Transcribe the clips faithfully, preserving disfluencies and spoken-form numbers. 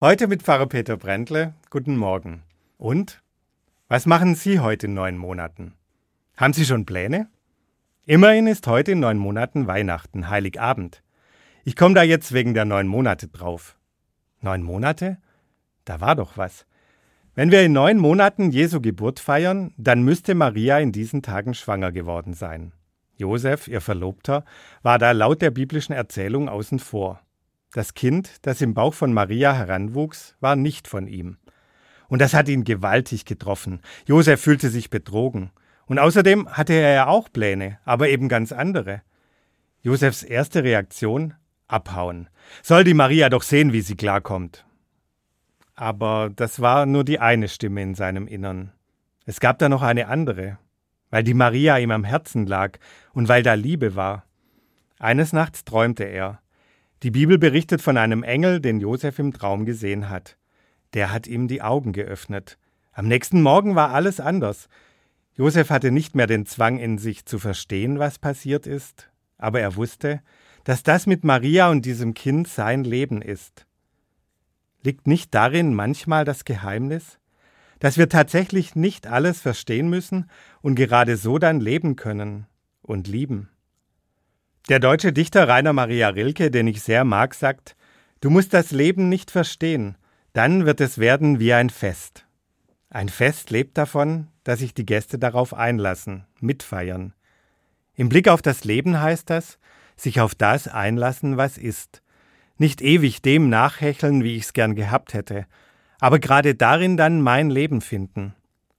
Heute mit Pfarrer Peter Brändle. Guten Morgen. Und? Was machen Sie heute in neun Monaten? Haben Sie schon Pläne? Immerhin ist heute in neun Monaten Weihnachten, Heiligabend. Ich komme da jetzt wegen der neun Monate drauf. Neun Monate? Da war doch was. Wenn wir in neun Monaten Jesu Geburt feiern, dann müsste Maria in diesen Tagen schwanger geworden sein. Josef, ihr Verlobter, war da laut der biblischen Erzählung außen vor. Das Kind, das im Bauch von Maria heranwuchs, war nicht von ihm. Und das hat ihn gewaltig getroffen. Josef fühlte sich betrogen. Und außerdem hatte er ja auch Pläne, aber eben ganz andere. Josefs erste Reaktion? Abhauen. Soll die Maria doch sehen, wie sie klarkommt. Aber das war nur die eine Stimme in seinem Innern. Es gab da noch eine andere, weil die Maria ihm am Herzen lag und weil da Liebe war. Eines Nachts träumte er. Die Bibel berichtet von einem Engel, den Josef im Traum gesehen hat. Der hat ihm die Augen geöffnet. Am nächsten Morgen war alles anders. Josef hatte nicht mehr den Zwang in sich zu verstehen, was passiert ist, aber er wusste, dass das mit Maria und diesem Kind sein Leben ist. Liegt nicht darin manchmal das Geheimnis, dass wir tatsächlich nicht alles verstehen müssen und gerade so dann leben können und lieben? Der deutsche Dichter Rainer Maria Rilke, den ich sehr mag, sagt: Du musst das Leben nicht verstehen, dann wird es werden wie ein Fest. Ein Fest lebt davon, dass sich die Gäste darauf einlassen, mitfeiern. Im Blick auf das Leben heißt das, sich auf das einlassen, was ist. Nicht ewig dem nachhecheln, wie ich's gern gehabt hätte, aber gerade darin dann mein Leben finden.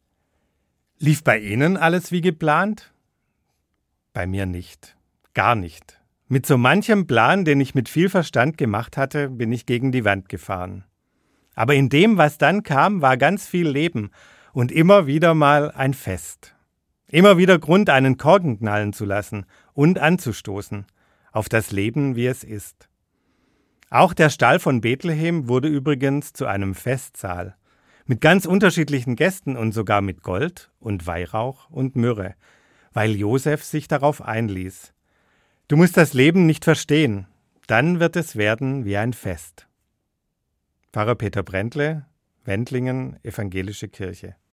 Lief bei Ihnen alles wie geplant? Bei mir nicht. Gar nicht. Mit so manchem Plan, den ich mit viel Verstand gemacht hatte, bin ich gegen die Wand gefahren. Aber in dem, was dann kam, war ganz viel Leben und immer wieder mal ein Fest. Immer wieder Grund, einen Korken knallen zu lassen und anzustoßen auf das Leben, wie es ist. Auch der Stall von Bethlehem wurde übrigens zu einem Festsaal, mit ganz unterschiedlichen Gästen und sogar mit Gold und Weihrauch und Myrrhe, weil Josef sich darauf einließ. Du musst das Leben nicht verstehen, dann wird es werden wie ein Fest. Pfarrer Peter Brändle, Wendlingen, Evangelische Kirche.